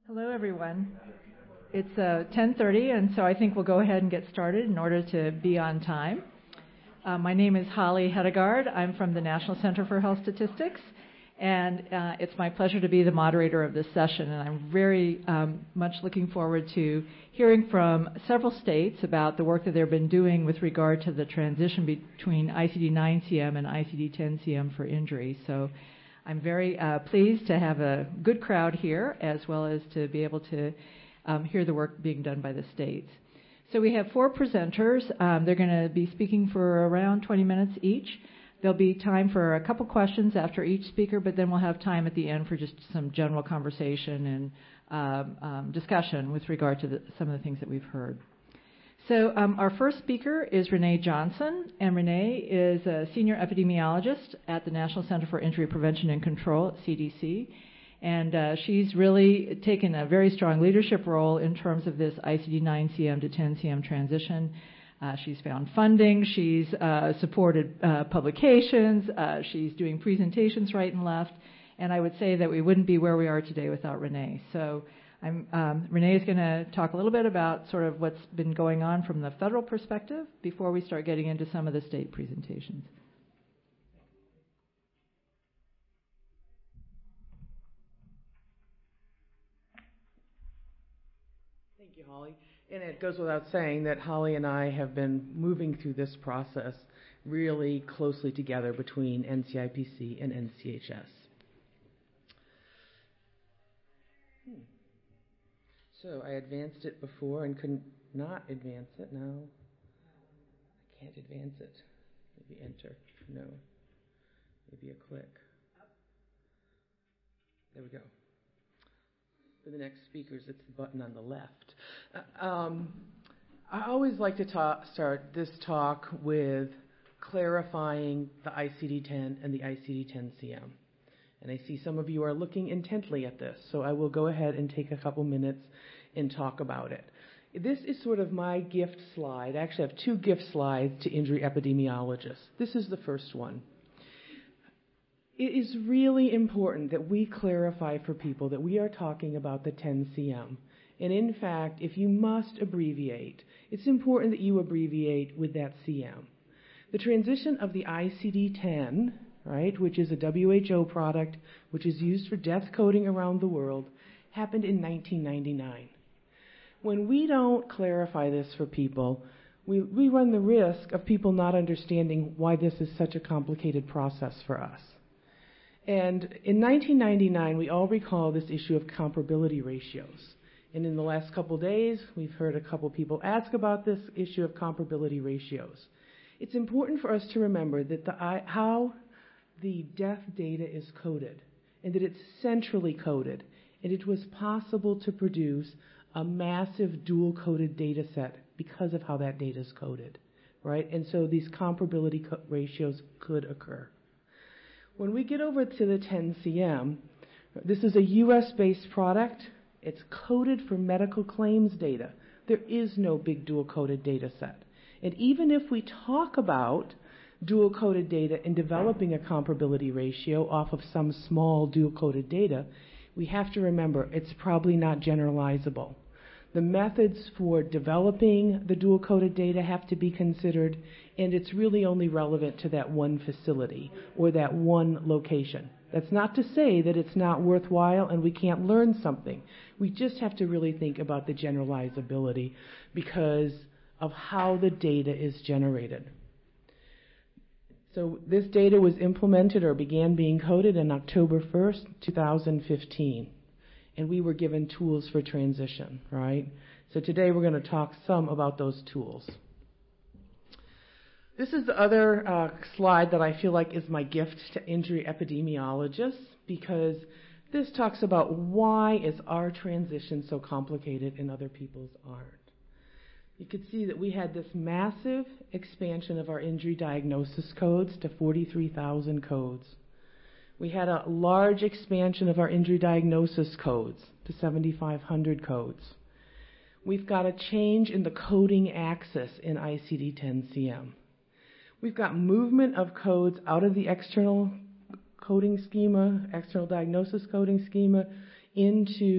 Hello, everyone. It's 10:30, and so I think we'll go ahead and get started in order to be on time. My name is Holly Hedegaard. I'm from the National Center for Health Statistics, and it's my pleasure to be the moderator of this session. And I'm very much looking forward to hearing from several states about the work that they've been doing with regard to the transition between ICD-9-CM and ICD-10-CM for injury. So I'm very pleased to have a good crowd here, as well as to be able to hear the work being done by the states. So we have four presenters. They're going to be speaking for around 20 minutes each. There'll be time for a couple questions after each speaker, but then we'll have time at the end for just some general conversation and discussion with regard to some of the things that we've heard. So our first speaker is Renee Johnson, and Renee is a senior epidemiologist at the National Center for Injury Prevention and Control at CDC, and she's really taken a very strong leadership role in terms of this ICD-9-CM to 10-CM transition. She's found funding, she's supported publications, she's doing presentations right and left, and I would say that we wouldn't be where we are today without Renee. So Renee is going to talk a little bit about sort of what's been going on from the federal perspective before we start getting into some of the state presentations. Thank you, Holly. And it goes without saying that Holly and I have been moving through this process really closely together between NCIPC and NCHS. So I advanced it before and couldn't not advance it. Now I can't advance it. Maybe enter. No. Maybe a click. There we go. For the next speakers, it's the button on the left. I always like to start this talk with clarifying the ICD-10 and the ICD-10-CM. And I see some of you are looking intently at this, so I will go ahead and take a couple minutes and talk about it. This is sort of my gift slide. I actually have two gift slides to injury epidemiologists. This is the first one. It is really important that we clarify for people that we are talking about the 10-CM. And in fact, if you must abbreviate, it's important that you abbreviate with that CM. The transition of the ICD-10, right, which is a WHO product, which is used for death coding around the world, happened in 1999. When we don't clarify this for people, we run the risk of people not understanding why this is such a complicated process for us. And in 1999, we all recall this issue of comparability ratios. And in the last couple days, we've heard a couple people ask about this issue of comparability ratios. It's important for us to remember that how the death data is coded, and that it's centrally coded, and it was possible to produce a massive dual-coded data set because of how that data is coded, right? And so these comparability ratios could occur. When we get over to the 10-CM, this is a U.S.-based product. It's coded for medical claims data. There is no big dual-coded data set. And even if we talk about dual-coded data and developing a comparability ratio off of some small dual-coded data, we have to remember it's probably not generalizable. The methods for developing the dual-coded data have to be considered, and it's really only relevant to that one facility or that one location. That's not to say that it's not worthwhile and we can't learn something. We just have to really think about the generalizability because of how the data is generated. So this data was implemented or began being coded on October 1st, 2015. And we were given tools for transition, right? So today we're going to talk some about those tools. This is the other slide that I feel like is my gift to injury epidemiologists, because this talks about why is our transition so complicated and other people's aren't. You could see that we had this massive expansion of our injury diagnosis codes to 43,000 codes. We had a large expansion of our injury diagnosis codes to 7,500 codes. We've got a change in the coding axis in ICD-10-CM. We've got movement of codes out of the external coding schema, external diagnosis coding schema, into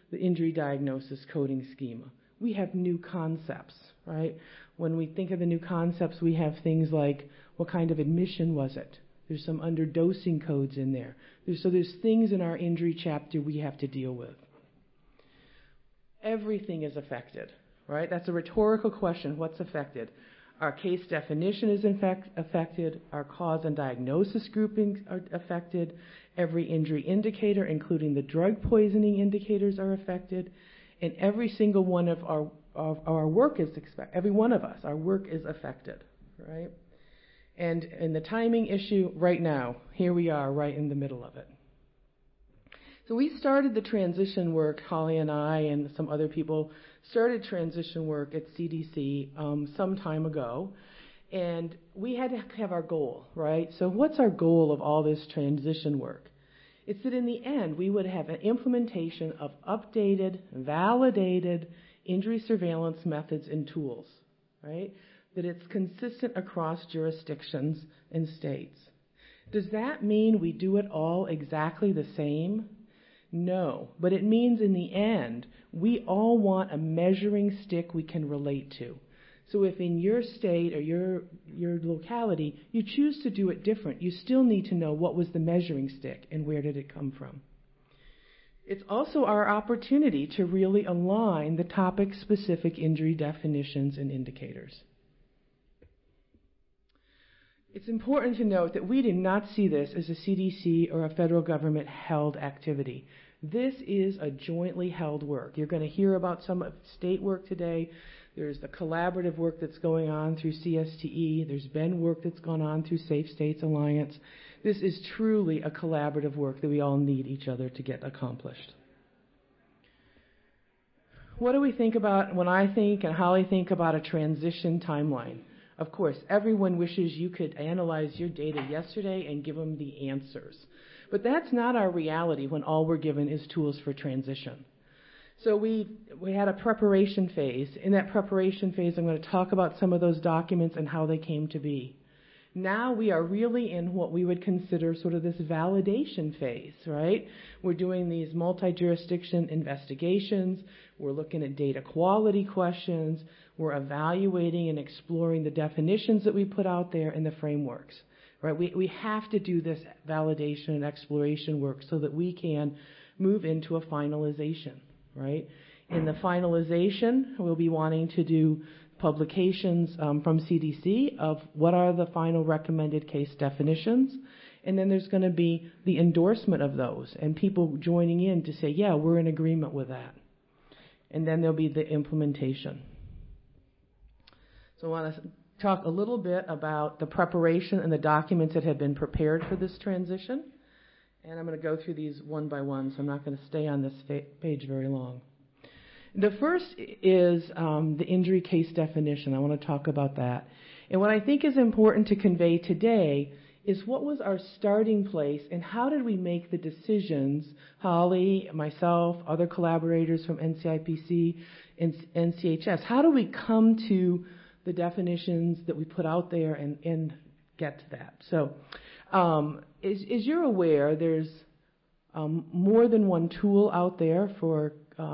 the injury diagnosis coding schema. We have new concepts, right? When we think of the new concepts, we have things like, what kind of admission was it? There's some underdosing codes in there. There's things in our injury chapter we have to deal with. Everything is affected, right? That's a rhetorical question. What's affected? Our case definition is in fact affected. Our cause and diagnosis groupings are affected. Every injury indicator, including the drug poisoning indicators, are affected. And every single one of our work is every one of us, our work is affected, right? And in the timing issue, right now, here we are, right in the middle of it. So we started the transition work, Holly and I and some other people started transition work at CDC some time ago, and we had to have our goal, right? So what's our goal of all this transition work? It's that in the end, we would have an implementation of updated, validated injury surveillance methods and tools, right? That it's consistent across jurisdictions and states. Does that mean we do it all exactly the same? No, but it means in the end, we all want a measuring stick we can relate to. So if in your state or your locality, you choose to do it different, you still need to know what was the measuring stick and where did it come from. It's also our opportunity to really align the topic-specific injury definitions and indicators. It's important to note that we do not see this as a CDC or a federal government-held activity. This is a jointly held work. You're going to hear about some state work today. There's the collaborative work that's going on through CSTE. There's been work that's gone on through Safe States Alliance. This is truly a collaborative work that we all need each other to get accomplished. What do we think about when I think and Holly think about a transition timeline? Of course, everyone wishes you could analyze your data yesterday and give them the answers. But that's not our reality when all we're given is tools for transition. So we had a preparation phase. In that preparation phase, I'm going to talk about some of those documents and how they came to be. Now we are really in what we would consider sort of this validation phase, right? We're doing these multi-jurisdiction investigations. We're looking at data quality questions. We're evaluating and exploring the definitions that we put out there and the frameworks, right? We have to do this validation and exploration work so that we can move into a finalization, right? In the finalization, we'll be wanting to do publications from CDC of what are the final recommended case definitions, and then there's going to be the endorsement of those and people joining in to say, yeah, we're in agreement with that. And then there'll be the implementation. So I want to talk a little bit about the preparation and the documents that have been prepared for this transition. And I'm going to go through these one by one, so I'm not going to stay on this page very long. The first is the injury case definition. I want to talk about that. And what I think is important to convey today is what was our starting place and how did we make the decisions, Holly, myself, other collaborators from NCIPC and NCHS, how do we come to the definitions that we put out there and get to that? So as you're aware, there's more than one tool out there for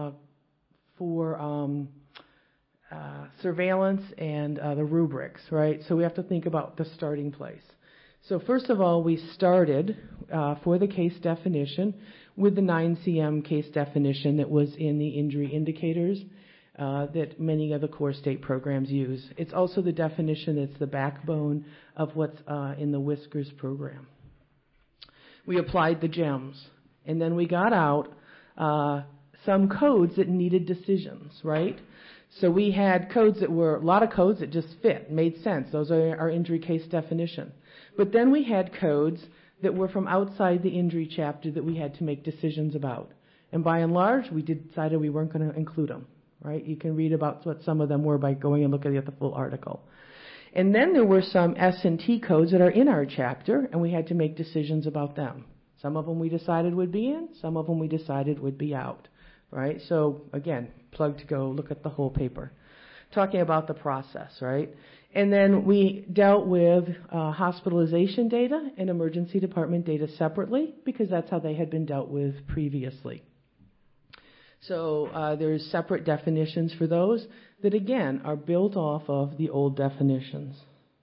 surveillance and the rubrics, right? So we have to think about the starting place. So first of all, we started for the case definition with the 9cm case definition that was in the injury indicators that many of the core state programs use. It's also the definition that's the backbone of what's in the Whiskers program. We applied the GEMS, and then we got out some codes that needed decisions, right? So we had codes that were, a lot of codes that just fit, made sense. Those are our injury case definition. But then we had codes that were from outside the injury chapter that we had to make decisions about. And by and large, we decided we weren't going to include them, right? You can read about what some of them were by going and looking at the full article. And then there were some S&T codes that are in our chapter, and we had to make decisions about them. Some of them we decided would be in, some of them we decided would be out. Right? So again, plug to go look at the whole paper. Talking about the process, right? And then we dealt with hospitalization data and emergency department data separately because that's how they had been dealt with previously. So there's separate definitions for those that, again, are built off of the old definitions.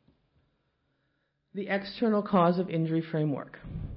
The external cause of injury framework.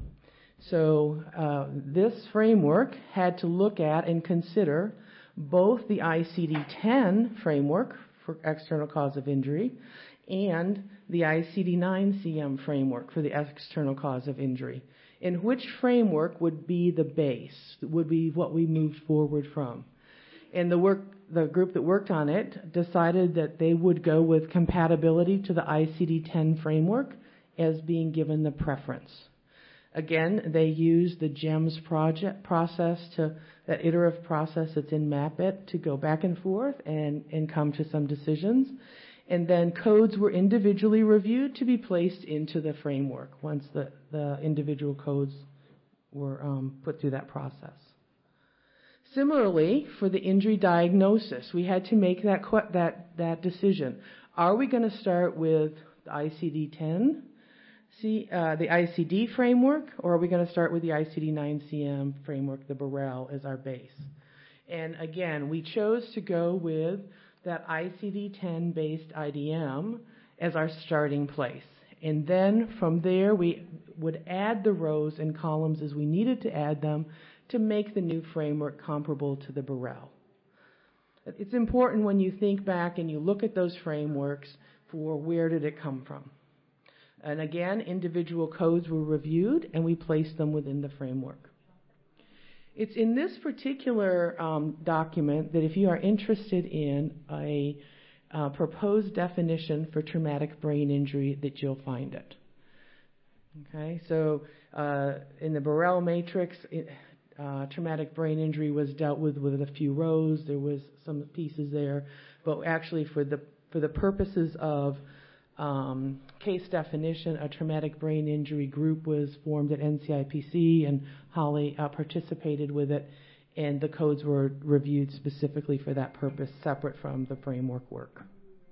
So this framework had to look at and consider both the ICD-10 framework for external cause of injury and the ICD-9-CM framework for the external cause of injury. And which framework would be the base, would be what we moved forward from. And the group that worked on it decided that they would go with compatibility to the ICD-10 framework as being given the preference. Again, they used the GEMS process, that iterative process that's in MAP-IT, to go back and forth and come to some decisions. And then codes were individually reviewed to be placed into the framework once the individual codes were put through that process. Similarly, for the injury diagnosis, we had to make that decision. Are we going to start with the ICD-10, the ICD framework, or are we going to start with the ICD-9-CM framework, the Burrell, as our base? And again, we chose to go with that ICD-10 based IDM as our starting place. And then from there, we would add the rows and columns as we needed to add them to make the new framework comparable to the Burrell. It's important when you think back and you look at those frameworks for where did it come from. And again, individual codes were reviewed and we placed them within the framework. It's in this particular document that if you are interested in a proposed definition for traumatic brain injury, that you'll find it. Okay, so in the Burrell matrix, traumatic brain injury was dealt with a few rows. There was some pieces there, but actually for the purposes of case definition, a traumatic brain injury group was formed at NCIPC, and Holly participated with it, and the codes were reviewed specifically for that purpose, separate from the framework work.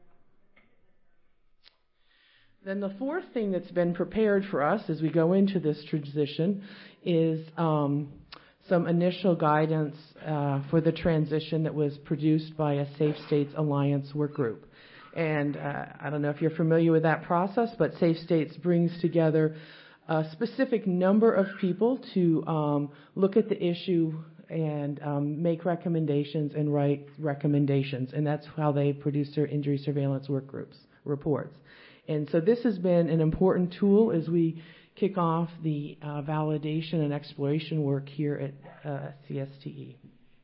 Then the fourth thing that's been prepared for us as we go into this transition is some initial guidance for the transition that was produced by a Safe States Alliance work group. And I don't know if you're familiar with that process, but Safe States brings together a specific number of people to look at the issue and make recommendations and write recommendations. And that's how they produce their injury surveillance work groups reports. And so this has been an important tool as we kick off the validation and exploration work here at CSTE.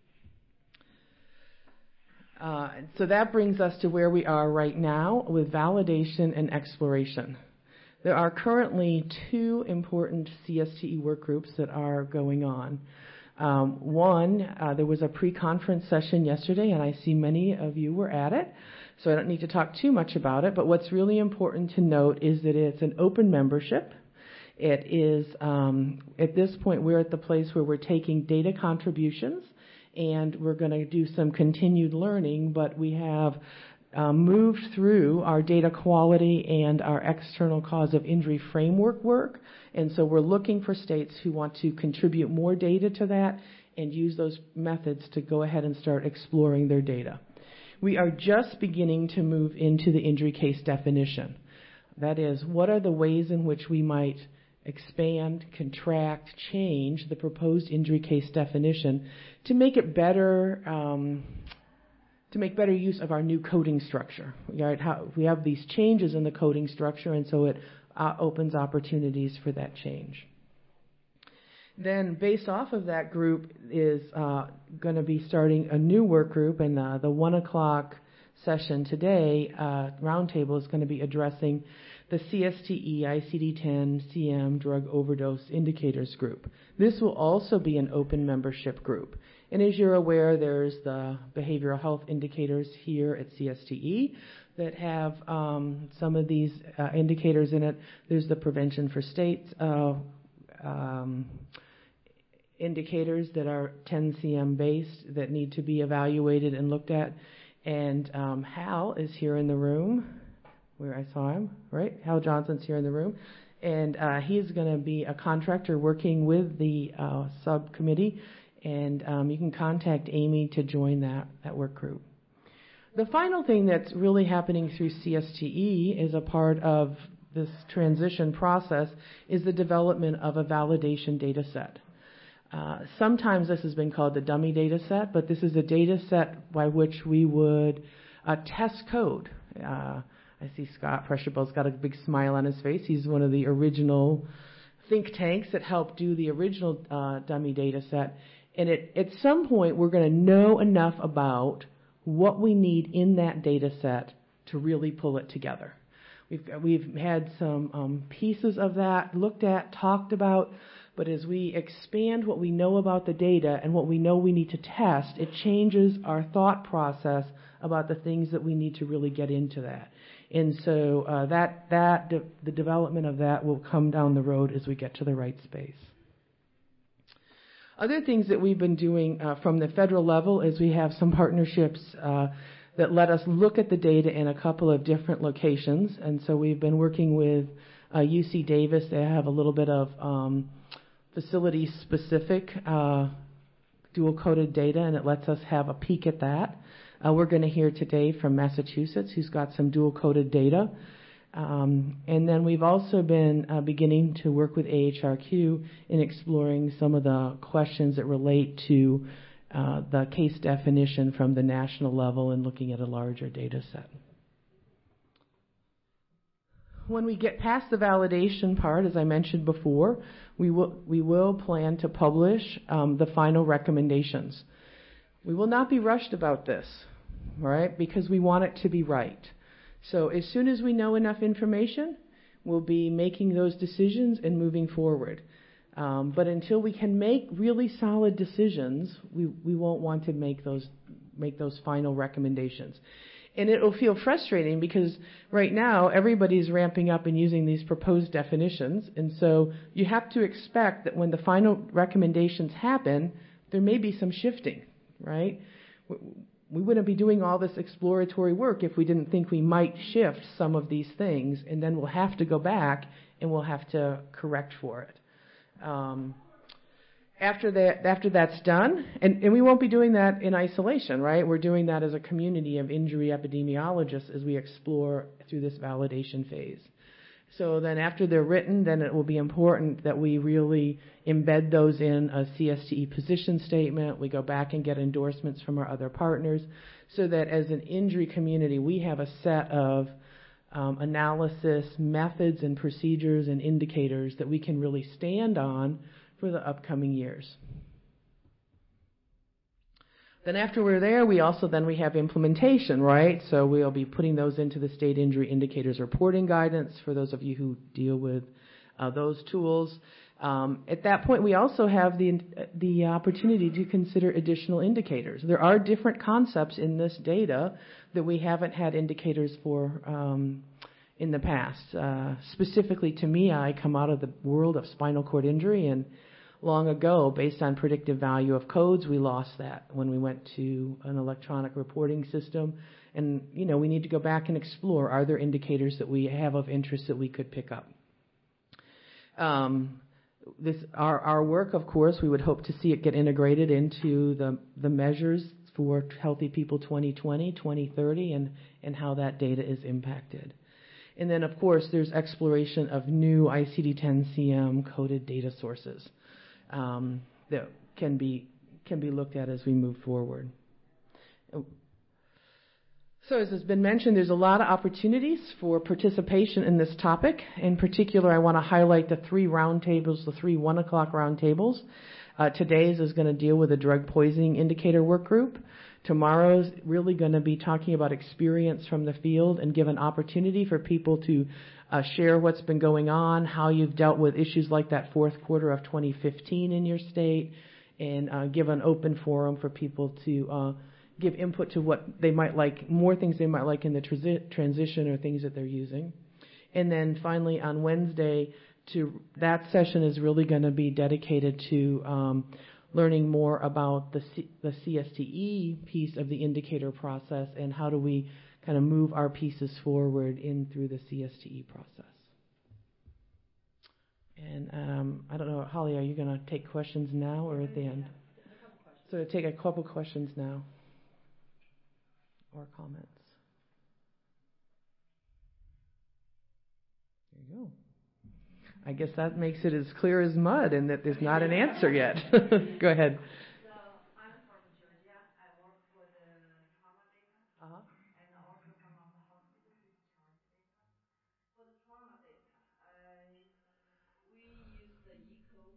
So that brings us to where we are right now with validation and exploration. There are currently two important CSTE work groups that are going on. One, there was a pre-conference session yesterday, and I see many of you were at it, so I don't need to talk too much about it, but what's really important to note is that it's an open membership. It is, at this point, we're at the place where we're taking data contributions, and we're going to do some continued learning, but we have moved through our data quality and our external cause of injury framework work, and so we're looking for states who want to contribute more data to that and use those methods to go ahead and start exploring their data. We are just beginning to move into the injury case definition. That is, what are the ways in which we might expand, contract, change the proposed injury case definition to make it better, to make better use of our new coding structure. Right? We have these changes in the coding structure, and so it opens opportunities for that change. Then, based off of that group, is going to be starting a new work group, and the 1 o'clock session today, roundtable, is going to be addressing the CSTE ICD-10 CM drug overdose indicators group. This will also be an open membership group. And as you're aware, there's the behavioral health indicators here at CSTE that have some of these indicators in it. There's the prevention for states indicators that are 10 CM based that need to be evaluated and looked at. And Hal is here in the room, where I saw him, right? Hal Johnson's here in the room. And he's going to be a contractor working with the subcommittee And you can contact Amy to join that work group. The final thing that's really happening through CSTE as a part of this transition process is the development of a validation data set. Sometimes this has been called the dummy data set, but this is a data set by which we would test code. I see Scott Pressurebell's got a big smile on his face. He's one of the original think tanks that helped do the original dummy data set. And at some point, we're going to know enough about what we need in that data set to really pull it together. We've had some pieces of that looked at, talked about, but as we expand what we know about the data and what we know we need to test, it changes our thought process about the things that we need to really get into that. And so the development of that will come down the road as we get to the right space. Other things that we've been doing from the federal level is we have some partnerships that let us look at the data in a couple of different locations. And so we've been working with UC Davis. They have a little bit of facility-specific dual-coded data, and it lets us have a peek at that. We're going to hear today from Massachusetts, who's got some dual-coded data. And then we've also been beginning to work with AHRQ in exploring some of the questions that relate to the case definition from the national level and looking at a larger data set. When we get past the validation part, as I mentioned before, we will plan to publish the final recommendations. We will not be rushed about this, right? Because we want it to be right. So as soon as we know enough information, we'll be making those decisions and moving forward. But until we can make really solid decisions, we won't want to make those final recommendations. And it'll feel frustrating because right now everybody's ramping up and using these proposed definitions. And so you have to expect that when the final recommendations happen, there may be some shifting, right? We wouldn't be doing all this exploratory work if we didn't think we might shift some of these things, and then we'll have to go back and we'll have to correct for it. After that's done, and we won't be doing that in isolation, right? We're doing that as a community of injury epidemiologists as we explore through this validation phase. So then after they're written, then it will be important that we really embed those in a CSTE position statement. We go back and get endorsements from our other partners so that as an injury community, we have a set of analysis methods and procedures and indicators that we can really stand on for the upcoming years. Then after we're there, we have implementation, right? So we'll be putting those into the State Injury Indicators Reporting Guidance for those of you who deal with those tools. At that point, we also have the opportunity to consider additional indicators. There are different concepts in this data that we haven't had indicators for in the past. Specifically to me, I come out of the world of spinal cord injury, and long ago, based on predictive value of codes, we lost that when we went to an electronic reporting system. And, we need to go back and explore, are there indicators that we have of interest that we could pick up? Our work, of course, we would hope to see it get integrated into the measures for Healthy People 2020, 2030, and how that data is impacted. And then, of course, there's exploration of new ICD-10-CM coded data sources that can be looked at as we move forward. So as has been mentioned, there's a lot of opportunities for participation in this topic. In particular, I want to highlight the 3 roundtables, the 3 1 o'clock roundtables. Today's is going to deal with a drug poisoning indicator work group. Tomorrow's really going to be talking about experience from the field and give an opportunity for people to share what's been going on, how you've dealt with issues like that fourth quarter of 2015 in your state, and give an open forum for people to give input to what they might like, more things they might like in the transition or things that they're using. And then finally on Wednesday, that session is really going to be dedicated to learning more about the CSTE piece of the indicator process and how do we kind of move our pieces forward in through the CSTE process. And I don't know, Holly, are you going to take questions now or at the end? So take a couple questions now or comments. There you go. I guess that makes it as clear as mud and that there's not an answer yet. Go ahead. So I'm from Georgia. I work for the trauma data and also some of the hospital discharge data. For the trauma data, we use the E-code.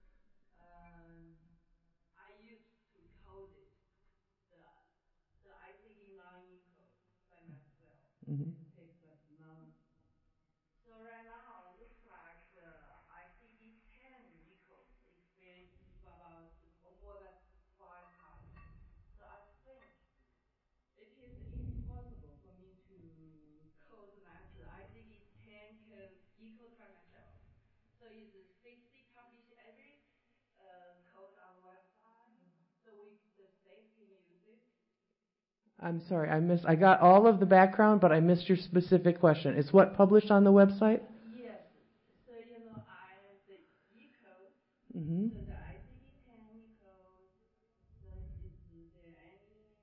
I used to code it, the ICD-9 E-code by myself. Mm-hmm. It takes like months. So right now, it looks like the ICD-10 E-code experience about more than 5,000. So I think it is impossible for me to code that ICD-10 code E-code by myself. So it's 60 published every code on the website, so the state can use it. I'm sorry, I got all of the background, but I missed your specific question. Is what published on the website? Yes. So the E-code. Mm-hmm. So the ICD-10 E-code. So is there any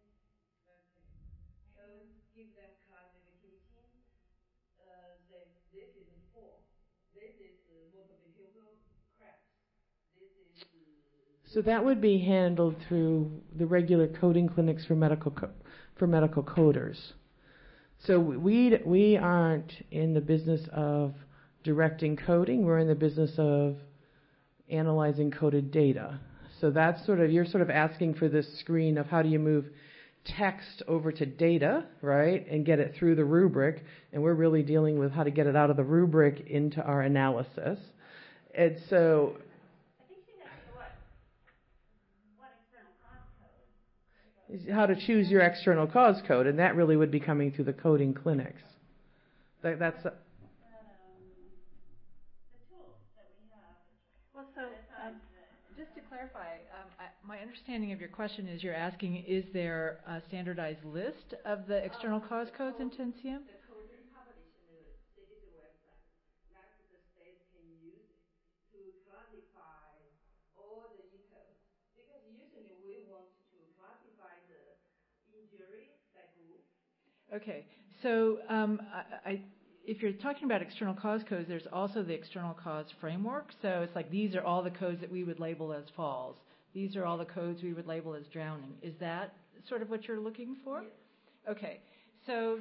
codes give them classification? This is 4. This is motor behavioral cracks. This is. So that would be handled through the regular coding clinics for medical coders. So we aren't in the business of directing coding. We're in the business of analyzing coded data. So that's you're asking for this screen of how do you move text over to data, right, and get it through the rubric. And we're really dealing with how to get it out of the rubric into our analysis. And so how to choose your external cause code, and that really would be coming through the coding clinics. That's the tools that we have. Well, so just to clarify, my understanding of your question is you're asking, is there a standardized list of the external cause codes in 10CM? The code is published in the CDC website. That the state can use it to classify all the E-codes. Because usually we want to classify the injury by group. Okay, so if you're talking about external cause codes, there's also the external cause framework. So it's like these are all the codes that we would label as falls. These are all the codes we would label as drowning. Is that sort of what you're looking for? Yes. Okay, so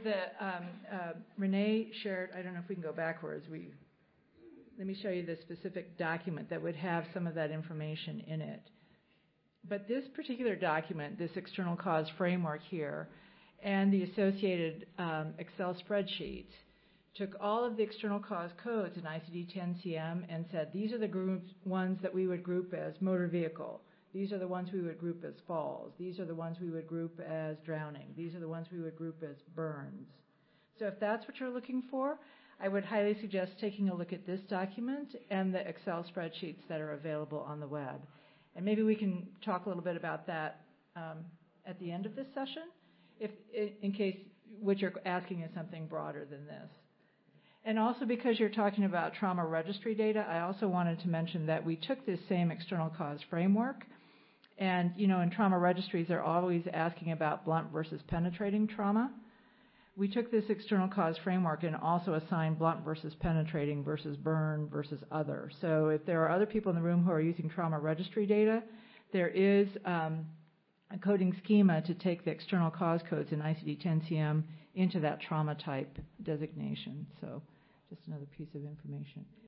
Renee shared, I don't know if we can go backwards. Let me show you the specific document that would have some of that information in it. But this particular document, this external cause framework here, and the associated Excel spreadsheets, took all of the external cause codes in ICD-10-CM and said, these are the ones that we would group as motor vehicle. These are the ones we would group as falls. These are the ones we would group as drowning. These are the ones we would group as burns. So if that's what you're looking for, I would highly suggest taking a look at this document and the Excel spreadsheets that are available on the web. And maybe we can talk a little bit about that at the end of this session, in case what you're asking is something broader than this. And also because you're talking about trauma registry data, I also wanted to mention that we took this same external cause framework. And, in trauma registries, they're always asking about blunt versus penetrating trauma. We took this external cause framework and also assigned blunt versus penetrating versus burn versus other. So if there are other people in the room who are using trauma registry data, there is a coding schema to take the external cause codes in ICD-10-CM into that trauma type designation. So just another piece of information.